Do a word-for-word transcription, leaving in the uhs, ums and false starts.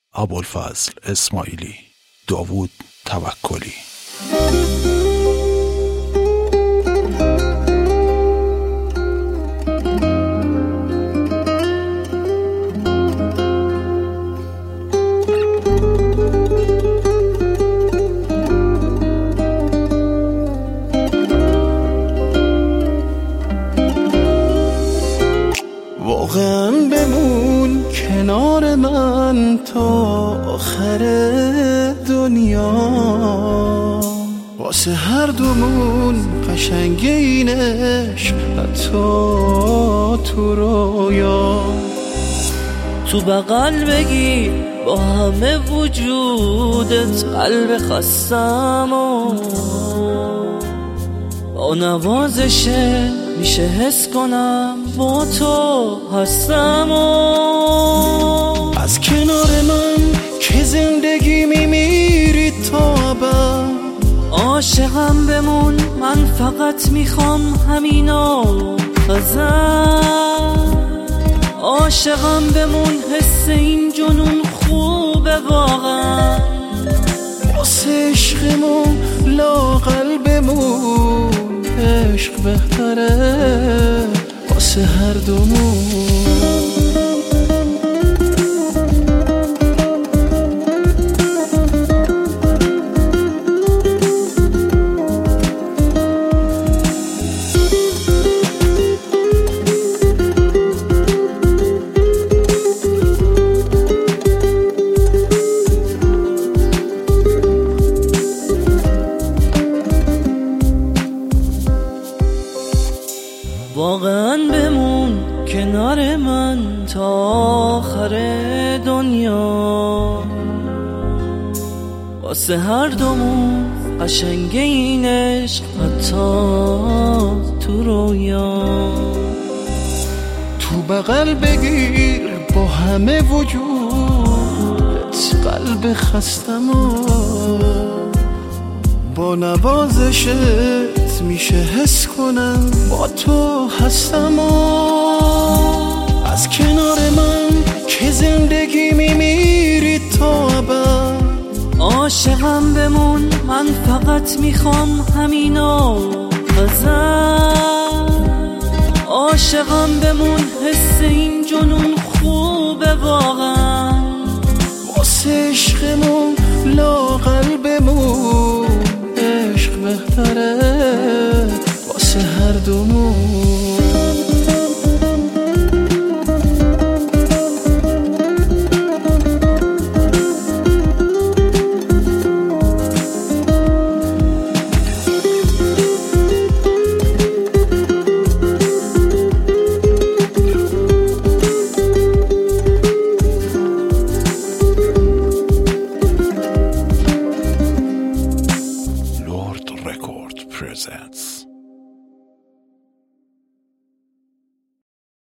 ابوالفضل اسماعیلی، داوود توکلی. واقعا بمون کنار من تا آخر دنیا، واسه هر دومون قشنگ این عشق حتی تو رویا. تو بغل بگیر با همه وجودت قلب خستم و با نوازشه میشه حس کنم با تو هستم و از کنار من که زندگی میمیری تا ابد. عاشقم بمون من فقط میخوام همینو ازت. عاشقم بمون حس این جنون خوبه واقعا. واسه عشقمون لااقل بمون، عشق بهتره واسه هر دومون. واقعا بمون کنار من تا آخر دنیا، واسه هر دومون قشنگ این عشق حتی تو رویا. تو بغل بگیر با همه وجودت قلب خستم و با نوازشت میشه حس کنم با تو هستم و از کنار من که زندگی میمیری تا ابد. عاشقم بمون من فقط میخوام همینو ازت. عاشقم بمون حس این جنون خوبه واقعا. واسه عشقمون لااقل بمون، عشق بهتره واسه هر دومون. Lord Record presents